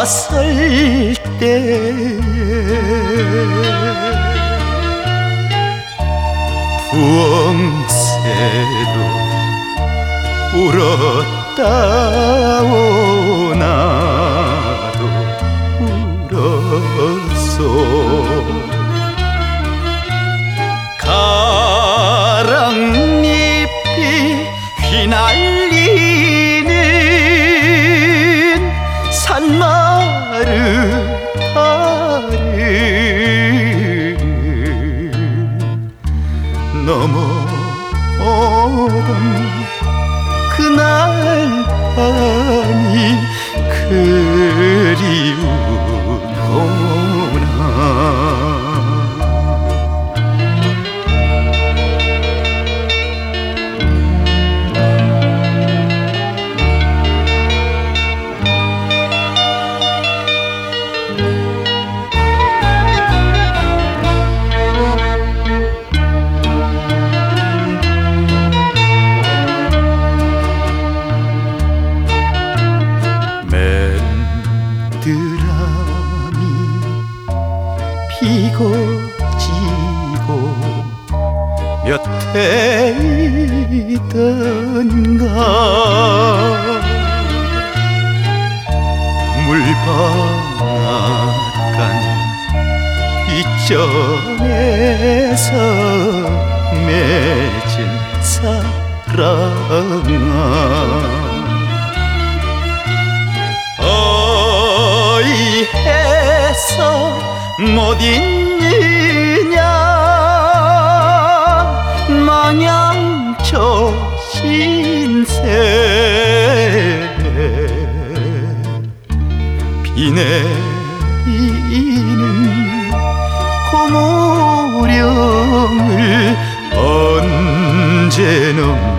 돌아설 때에 부엉새도 울었다오 나도 울었소. 가랑잎이 휘날리는 산마르다를 넘어오던 그날 밤이 그리우구나. 드라미 피고 지고 몇 해이던가 물방앗간 뒷전에서 맺은 사랑아 어이해서 못 잊느냐 망양초 신세 비 내리는 고무령을 언제는